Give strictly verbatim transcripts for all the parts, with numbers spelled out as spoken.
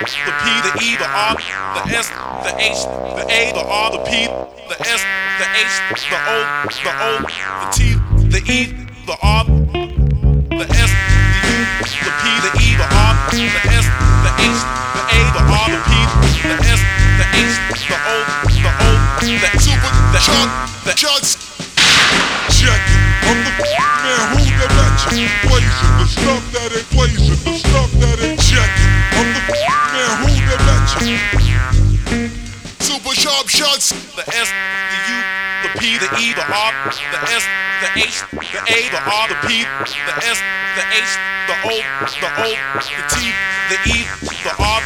the P, the E, the R, the S, the H, the A, the R, the P, the S, the H, the O, the O, the T, the E, the R, the S, the U, the P, the E, the R, the S, the H, the A, the R, the P, the S, the H, the O, the O, the super, the chug, the chugs. Check it, I'm the man who the legend. Blazing the stuff that ain't blazing, the stuff that ain't checking. I'm the man who the legend. Super sharp shots. The S, the U, the P, the E, the R, the S, the H, the A, the R, the P, the S, the H, the O, the O, the T, the E, the R.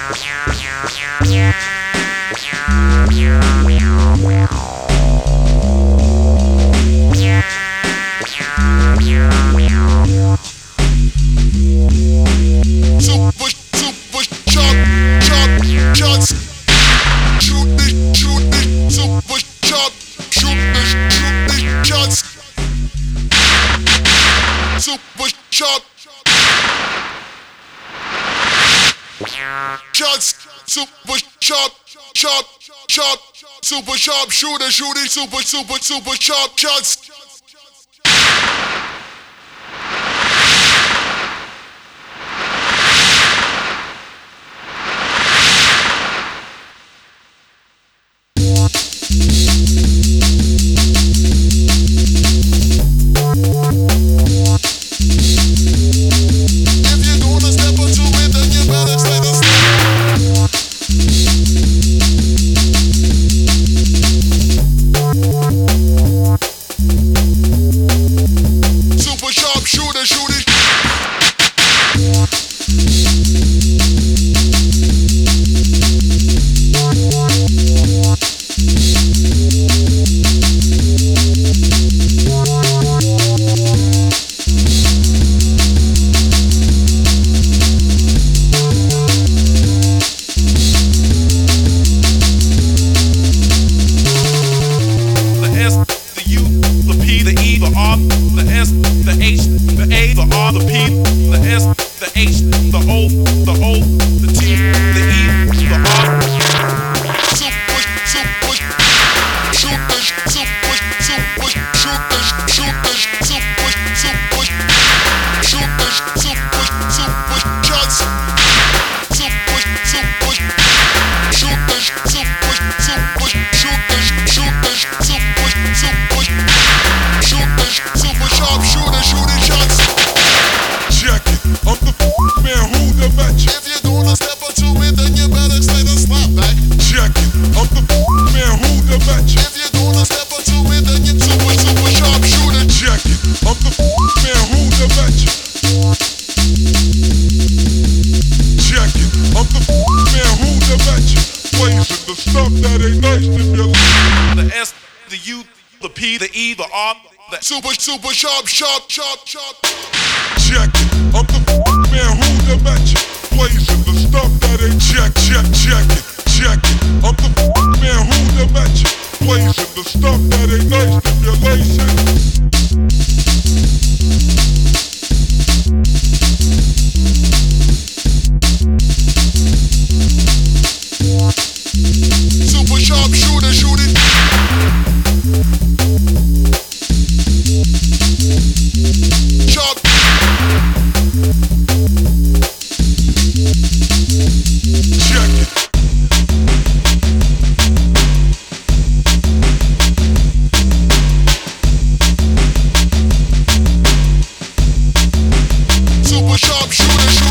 Super, super sharp, sharp shots. Shoot me, shoot me, super sharp. Shoot me, shoot me, shots. Super sharp. Shots, super sharp, sharp, sharp, super sharp shooter, shooting super, super, super sharp shots. Super, super sharp, sharp, sharp, sharp. Check it, I'm the man who the mention. Blazing the stuff that ain't check, check, check it, check it. I'm the man who the mention. Blazing the stuff that ain't nice stimulation. Super sharp shooter, shooting. Sharp. Check it. Super sharp shooter.